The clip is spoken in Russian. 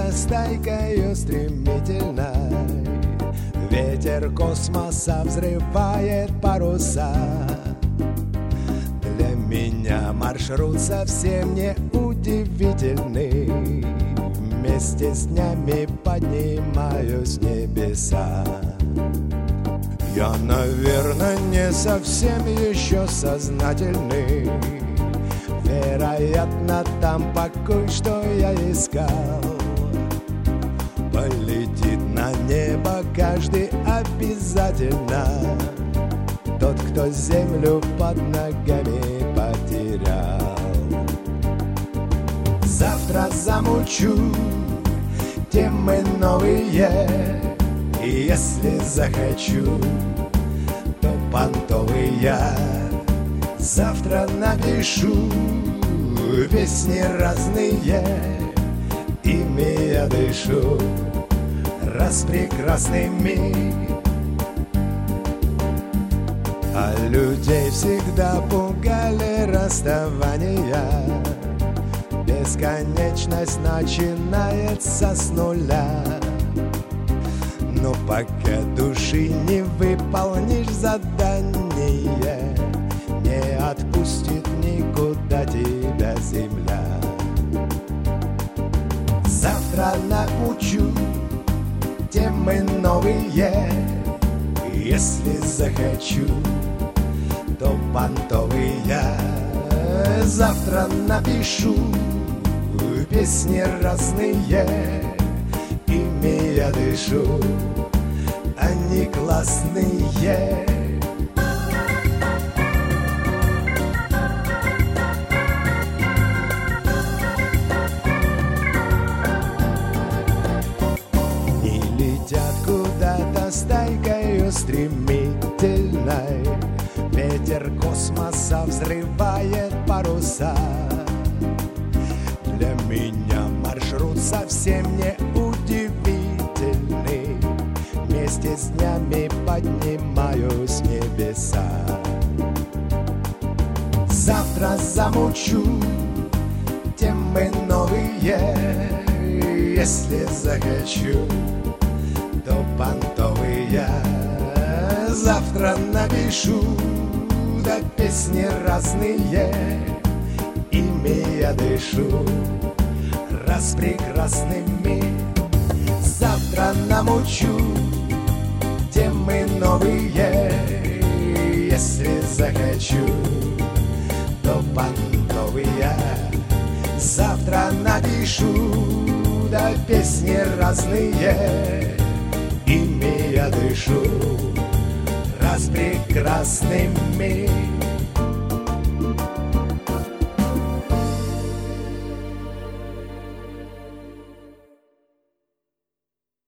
куда-то стайкою стремительной. Ветер космоса взрывает паруса. Для меня маршрут совсем не удивительный. Вместе с днями поднимаюсь в небеса. Я, наверное, не совсем еще сознательный. Вероятно, там покой, что я искал. Полетит на небо каждый обязательно. Тот, кто землю под ногами потерял. Завтра замучу темы новые, и если захочу, то понтовый я. Завтра напишу песни разные, ими я дышу, раз прекрасный мир. А людей всегда пугали расставания. Бесконечность начинается с нуля. Но пока души не выполнишь задание, не отпустит никуда тебя земля. Завтра научу темы новые, если захочу, то понтовый я. Завтра напишу песни разные, ими я дышу, они классные. И летят куда-то стайкою стремительной. Ветер космоса взрывает паруса. Для меня маршрут совсем не удивительный. Вместе с днями поднимаюсь в небеса. Завтра замучу темы новые, если захочу, то понтовый я. Завтра напишу да песни разные, ими я дышу, раз прекрасными. Завтра намучу темы новые, если захочу, то понтовый я. Завтра напишу да песни разные, ими я дышу, раз прекрасный мир.